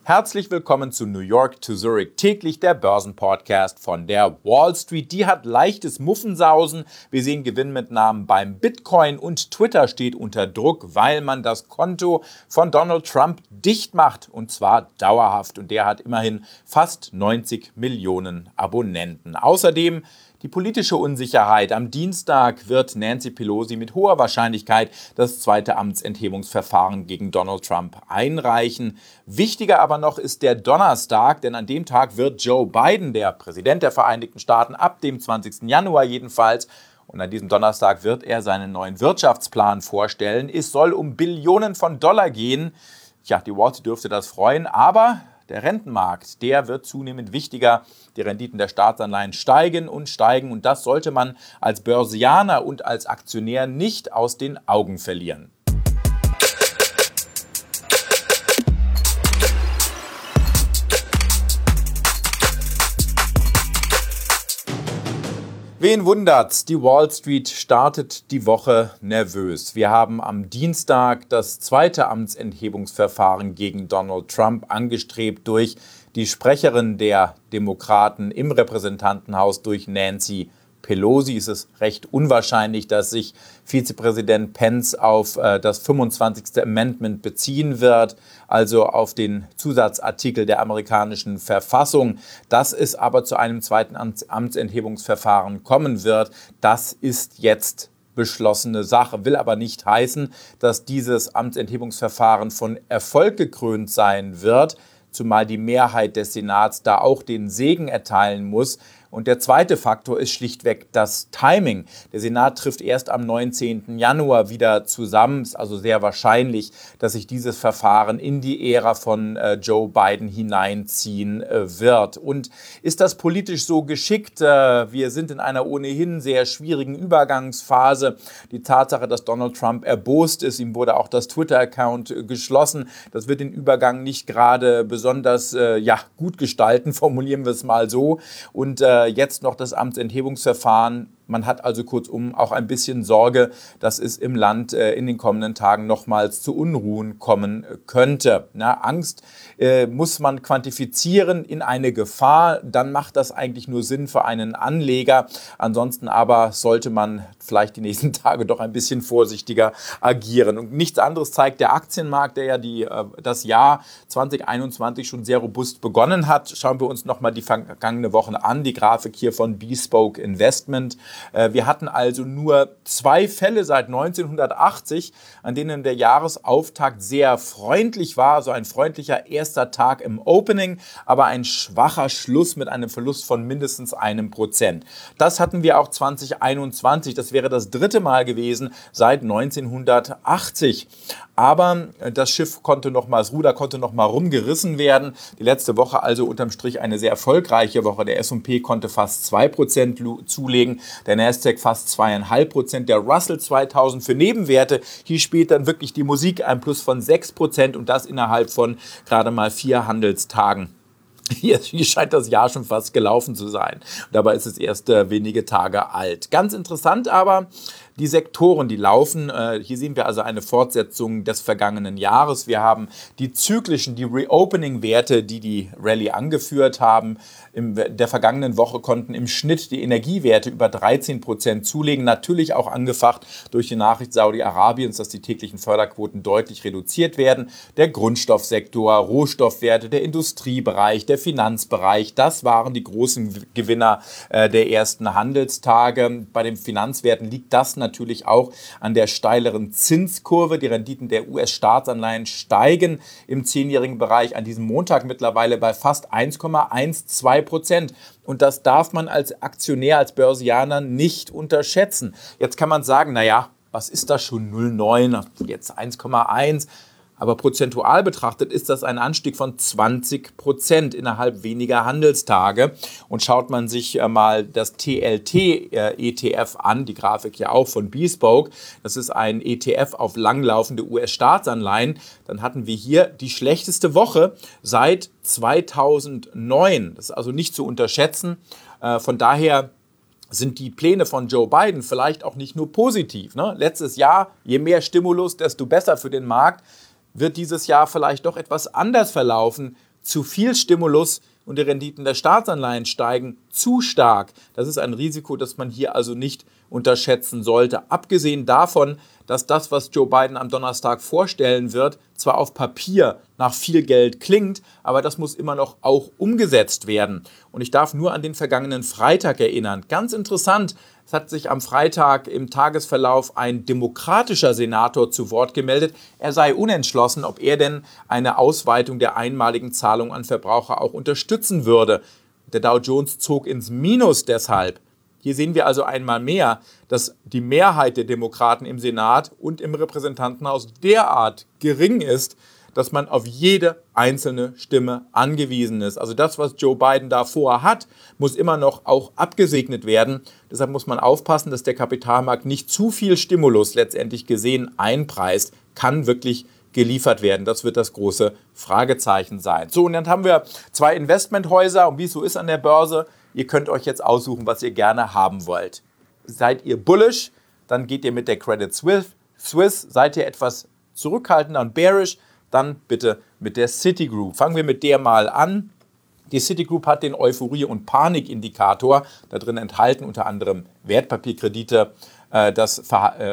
Herzlich willkommen zu New York to Zurich, täglich der Börsenpodcast von der Wall Street. Die hat leichtes Muffensausen. Wir sehen Gewinnmitnahmen beim Bitcoin und Twitter steht unter Druck, weil man das Konto von Donald Trump dicht macht und zwar dauerhaft. Und der hat immerhin fast 90 Millionen Abonnenten. Außerdem die politische Unsicherheit. Am Dienstag wird Nancy Pelosi mit hoher Wahrscheinlichkeit das zweite Amtsenthebungsverfahren gegen Donald Trump einreichen. Wichtiger aber noch ist der Donnerstag, denn an dem Tag wird Joe Biden, der Präsident der Vereinigten Staaten, ab dem 20. Januar jedenfalls, und an diesem Donnerstag wird er seinen neuen Wirtschaftsplan vorstellen. Es soll um Billionen von Dollar gehen. Ja, die Wall Street dürfte das freuen, aber der Rentenmarkt, der wird zunehmend wichtiger. Die Renditen der Staatsanleihen steigen und das sollte man als Börsianer und als Aktionär nicht aus den Augen verlieren. Wen wundert's? Die Wall Street startet die Woche nervös. Wir haben am Dienstag das zweite Amtsenthebungsverfahren gegen Donald Trump angestrebt durch die Sprecherin der Demokraten im Repräsentantenhaus, durch Nancy Pelosi. Es ist recht unwahrscheinlich, dass sich Vizepräsident Pence auf das 25. Amendment beziehen wird, also auf den Zusatzartikel der amerikanischen Verfassung. Dass es aber zu einem zweiten Amtsenthebungsverfahren kommen wird, das ist jetzt beschlossene Sache, will aber nicht heißen, dass dieses Amtsenthebungsverfahren von Erfolg gekrönt sein wird, zumal die Mehrheit des Senats da auch den Segen erteilen muss. Und der zweite Faktor ist schlichtweg das Timing. Der Senat trifft erst am 19. Januar wieder zusammen. Es ist also sehr wahrscheinlich, dass sich dieses Verfahren in die Ära von Joe Biden hineinziehen wird. Und ist das politisch so geschickt? Wir sind in einer ohnehin sehr schwierigen Übergangsphase. Die Tatsache, dass Donald Trump erbost ist, ihm wurde auch das Twitter-Account geschlossen, das wird den Übergang nicht gerade besonders gut gestalten, formulieren wir es mal so. Und jetzt noch das Amtsenthebungsverfahren. Man hat also kurzum auch ein bisschen Sorge, dass es im Land in den kommenden Tagen nochmals zu Unruhen kommen könnte. Angst muss man quantifizieren in eine Gefahr, dann macht das eigentlich nur Sinn für einen Anleger. Ansonsten aber sollte man vielleicht die nächsten Tage doch ein bisschen vorsichtiger agieren. Und nichts anderes zeigt der Aktienmarkt, der ja das Jahr 2021 schon sehr robust begonnen hat. Schauen wir uns nochmal die vergangene Wochen an, die Grafik hier von Bespoke Investment. Wir hatten also nur 2 Fälle seit 1980, an denen der Jahresauftakt sehr freundlich war, so ein freundlicher erster Tag im Opening, aber ein schwacher Schluss mit einem Verlust von mindestens 1%. Das hatten wir auch 2021, das wäre das 3. Mal gewesen seit 1980. Aber das Schiff konnte das Ruder konnte noch mal rumgerissen werden. Die letzte Woche also unterm Strich eine sehr erfolgreiche Woche. Der S&P konnte fast 2% zulegen, der Nasdaq fast 2,5%, der Russell 2000 für Nebenwerte. Hier spielt dann wirklich die Musik, ein Plus von 6% und das innerhalb von gerade mal 4 Handelstagen. Hier scheint das Jahr schon fast gelaufen zu sein. Dabei ist es erst wenige Tage alt. Ganz interessant aber, die Sektoren, die laufen. Hier sehen wir also eine Fortsetzung des vergangenen Jahres. Wir haben die zyklischen, die Reopening-Werte, die Rallye angeführt haben. In der vergangenen Woche konnten im Schnitt die Energiewerte über 13% zulegen. Natürlich auch angefacht durch die Nachricht Saudi-Arabiens, dass die täglichen Förderquoten deutlich reduziert werden. Der Grundstoffsektor, Rohstoffwerte, der Industriebereich, der Finanzbereich, das waren die großen Gewinner der ersten Handelstage. Bei den Finanzwerten liegt das natürlich auch an der steileren Zinskurve. Die Renditen der US-Staatsanleihen steigen im 10-jährigen Bereich an diesem Montag mittlerweile bei fast 1,12%. Und das darf man als Aktionär, als Börsianer nicht unterschätzen. Jetzt kann man sagen, was ist das schon 0,9, jetzt 1,1? Aber prozentual betrachtet ist das ein Anstieg von 20% innerhalb weniger Handelstage. Und schaut man sich mal das TLT-ETF an, die Grafik ja auch von Bespoke, das ist ein ETF auf langlaufende US-Staatsanleihen, dann hatten wir hier die schlechteste Woche seit 2009. Das ist also nicht zu unterschätzen. Von daher sind die Pläne von Joe Biden vielleicht auch nicht nur positiv. Letztes Jahr, je mehr Stimulus, desto besser für den Markt. Wird dieses Jahr vielleicht doch etwas anders verlaufen. zu viel Stimulus und die Renditen der Staatsanleihen steigen zu stark. Das ist ein Risiko, das man hier also nicht unterschätzen sollte. Abgesehen davon, dass das, was Joe Biden am Donnerstag vorstellen wird, zwar auf Papier nach viel Geld klingt, aber das muss immer noch auch umgesetzt werden. Und ich darf nur an den vergangenen Freitag erinnern. Ganz interessant, es hat sich am Freitag im Tagesverlauf ein demokratischer Senator zu Wort gemeldet. Er sei unentschlossen, ob er denn eine Ausweitung der einmaligen Zahlung an Verbraucher auch unterstützen würde. Der Dow Jones zog ins Minus deshalb. Hier sehen wir also einmal mehr, dass die Mehrheit der Demokraten im Senat und im Repräsentantenhaus derart gering ist, dass man auf jede einzelne Stimme angewiesen ist. Also das, was Joe Biden da vorhat, muss immer noch auch abgesegnet werden. Deshalb muss man aufpassen, dass der Kapitalmarkt nicht zu viel Stimulus letztendlich gesehen einpreist, kann wirklich geliefert werden. Das wird das große Fragezeichen sein. So, und dann haben wir 2 Investmenthäuser. Und wie es so ist an der Börse, ihr könnt euch jetzt aussuchen, was ihr gerne haben wollt. Seid ihr bullish, dann geht ihr mit der Credit Suisse. Seid ihr etwas zurückhaltender und bearish, dann bitte mit der Citigroup. Fangen wir mit der mal an. Die Citigroup hat den Euphorie- und Panikindikator, da drin enthalten unter anderem Wertpapierkredite, das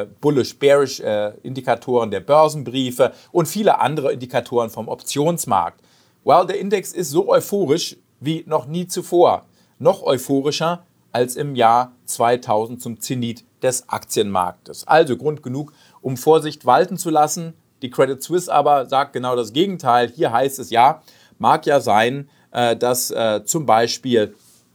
Bullish-Bearish-Indikatoren der Börsenbriefe und viele andere Indikatoren vom Optionsmarkt. Well, der Index ist so euphorisch wie noch nie zuvor. Noch euphorischer als im Jahr 2000 zum Zenit des Aktienmarktes. Also Grund genug, um Vorsicht walten zu lassen. Die Credit Suisse aber sagt genau das Gegenteil. Hier heißt es ja, mag ja sein, dass zum Beispiel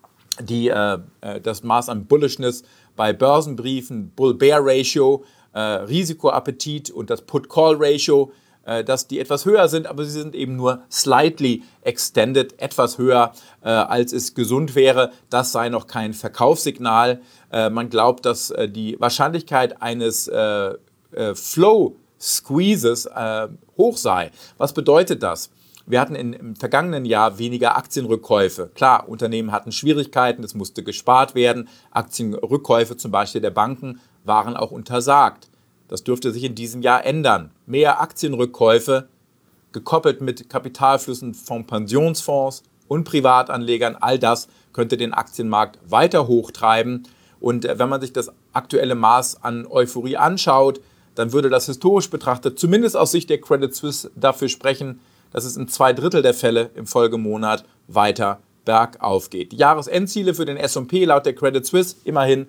das Maß an Bullishness bei Börsenbriefen, Bull-Bear-Ratio, Risikoappetit und das Put-Call-Ratio, dass die etwas höher sind, aber sie sind eben nur slightly extended, etwas höher, als es gesund wäre. Das sei noch kein Verkaufssignal. Man glaubt, dass die Wahrscheinlichkeit eines Flow-Squeezes hoch sei. Was bedeutet das? Wir hatten im vergangenen Jahr weniger Aktienrückkäufe. Klar, Unternehmen hatten Schwierigkeiten, es musste gespart werden. Aktienrückkäufe zum Beispiel der Banken waren auch untersagt. Das dürfte sich in diesem Jahr ändern. Mehr Aktienrückkäufe, gekoppelt mit Kapitalflüssen von Pensionsfonds und Privatanlegern, all das könnte den Aktienmarkt weiter hochtreiben. Und wenn man sich das aktuelle Maß an Euphorie anschaut, dann würde das historisch betrachtet, zumindest aus Sicht der Credit Suisse, dafür sprechen, dass es in 2/3 der Fälle im Folgemonat weiter bergauf geht. Die Jahresendziele für den S&P laut der Credit Suisse immerhin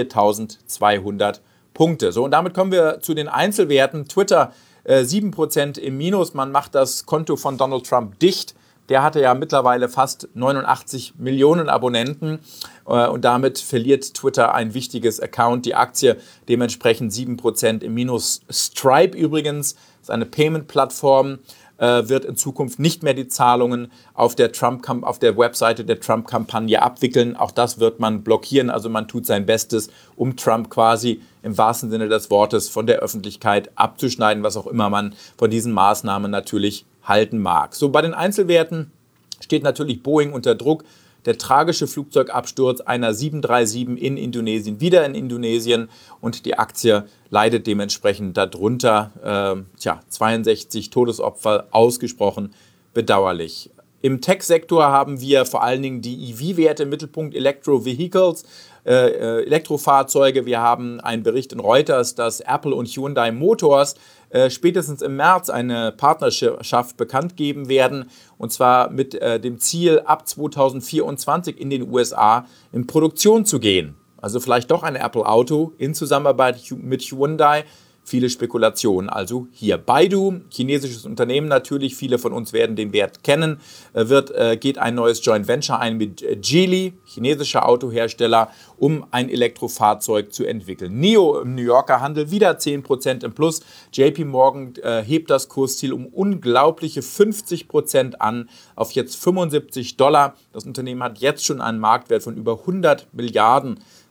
4.200 Punkte. So, und damit kommen wir zu den Einzelwerten. Twitter 7% im Minus. Man macht das Konto von Donald Trump dicht. Der hatte ja mittlerweile fast 89 Millionen Abonnenten und damit verliert Twitter ein wichtiges Account. Die Aktie dementsprechend 7% im Minus. Stripe übrigens ist eine Payment-Plattform, wird in Zukunft nicht mehr die Zahlungen auf der Webseite der Trump-Kampagne abwickeln. Auch das wird man blockieren. Also man tut sein Bestes, um Trump quasi im wahrsten Sinne des Wortes von der Öffentlichkeit abzuschneiden, was auch immer man von diesen Maßnahmen natürlich halten mag. So, bei den Einzelwerten steht natürlich Boeing unter Druck. Der tragische Flugzeugabsturz einer 737 in Indonesien, wieder in Indonesien, und die Aktie leidet dementsprechend darunter. 62 Todesopfer, ausgesprochen bedauerlich. Im Tech-Sektor haben wir vor allen Dingen die EV-Werte im Mittelpunkt, Electro-Vehicles, Elektrofahrzeuge. Wir haben einen Bericht in Reuters, dass Apple und Hyundai Motors spätestens im März eine Partnerschaft bekannt geben werden, und zwar mit dem Ziel, ab 2024 in den USA in Produktion zu gehen. Also vielleicht doch ein Apple-Auto in Zusammenarbeit mit Hyundai. Viele Spekulationen also hier. Baidu, chinesisches Unternehmen natürlich, viele von uns werden den Wert kennen, geht ein neues Joint Venture ein mit Geely, chinesischer Autohersteller, um ein Elektrofahrzeug zu entwickeln. NIO im New Yorker Handel wieder 10% im Plus. JP Morgan hebt das Kursziel um unglaubliche 50% an auf jetzt $75. Das Unternehmen hat jetzt schon einen Marktwert von über 100 Milliarden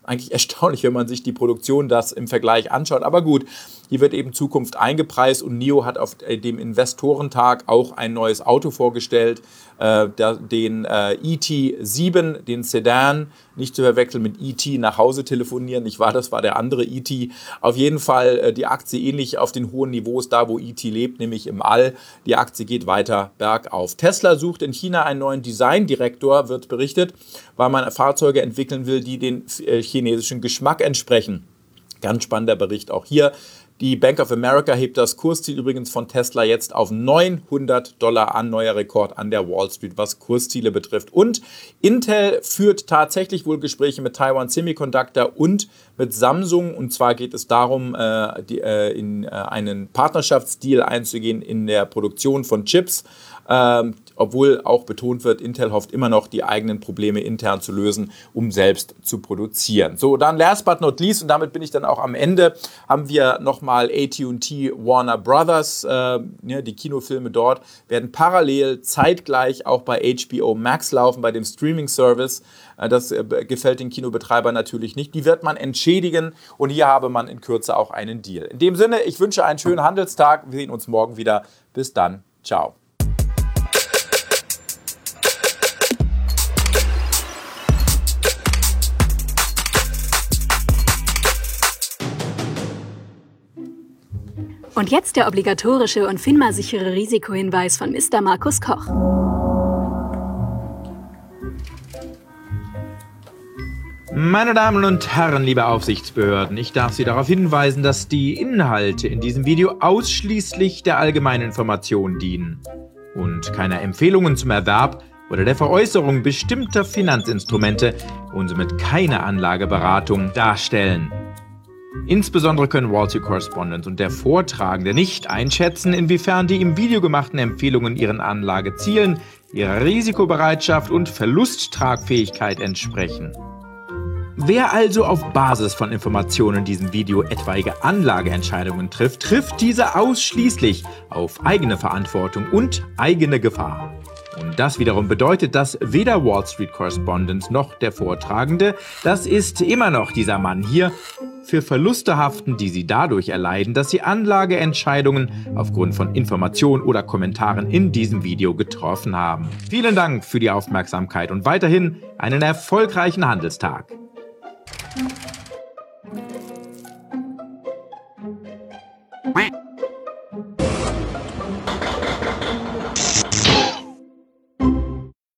Eigentlich erstaunlich, wenn man sich die Produktion das im Vergleich anschaut. Aber gut, hier wird eben Zukunft eingepreist und NIO hat auf dem Investorentag auch ein neues Auto vorgestellt, den ET7, den Sedan, nicht zu verwechseln mit ET nach Hause telefonieren, nicht wahr? Das war der andere ET. Auf jeden Fall die Aktie ähnlich auf den hohen Niveaus, da wo ET lebt, nämlich im All. Die Aktie geht weiter bergauf. Tesla sucht in China einen neuen Designdirektor, wird berichtet, weil man Fahrzeuge entwickeln will, die den chinesischen Geschmack entsprechen. Ganz spannender Bericht auch hier. Die Bank of America hebt das Kursziel übrigens von Tesla jetzt auf $900 an, neuer Rekord an der Wall Street, was Kursziele betrifft. Und Intel führt tatsächlich wohl Gespräche mit Taiwan Semiconductor und mit Samsung. Und zwar geht es darum, in einen Partnerschaftsdeal einzugehen in der Produktion von Chips. Obwohl auch betont wird, Intel hofft immer noch, die eigenen Probleme intern zu lösen, um selbst zu produzieren. So, dann last but not least, und damit bin ich dann auch am Ende, haben wir nochmal AT&T Warner Brothers. Die Kinofilme dort werden parallel, zeitgleich auch bei HBO Max laufen, bei dem Streaming-Service. Das gefällt den Kinobetreibern natürlich nicht. Die wird man entschädigen und hier habe man in Kürze auch einen Deal. In dem Sinne, ich wünsche einen schönen Handelstag. Wir sehen uns morgen wieder. Bis dann. Ciao. Und jetzt der obligatorische und FINMA-sichere Risikohinweis von Mr. Markus Koch. Meine Damen und Herren, liebe Aufsichtsbehörden, ich darf Sie darauf hinweisen, dass die Inhalte in diesem Video ausschließlich der allgemeinen Information dienen und keine Empfehlungen zum Erwerb oder der Veräußerung bestimmter Finanzinstrumente und somit keine Anlageberatung darstellen. Insbesondere können Wall Street Correspondent und der Vortragende nicht einschätzen, inwiefern die im Video gemachten Empfehlungen ihren Anlagezielen, ihrer Risikobereitschaft und Verlusttragfähigkeit entsprechen. Wer also auf Basis von Informationen in diesem Video etwaige Anlageentscheidungen trifft, trifft diese ausschließlich auf eigene Verantwortung und eigene Gefahr. Und das wiederum bedeutet, dass weder Wall Street Correspondent noch der Vortragende, das ist immer noch dieser Mann hier, für Verluste haften, die sie dadurch erleiden, dass sie Anlageentscheidungen aufgrund von Informationen oder Kommentaren in diesem Video getroffen haben. Vielen Dank für die Aufmerksamkeit und weiterhin einen erfolgreichen Handelstag.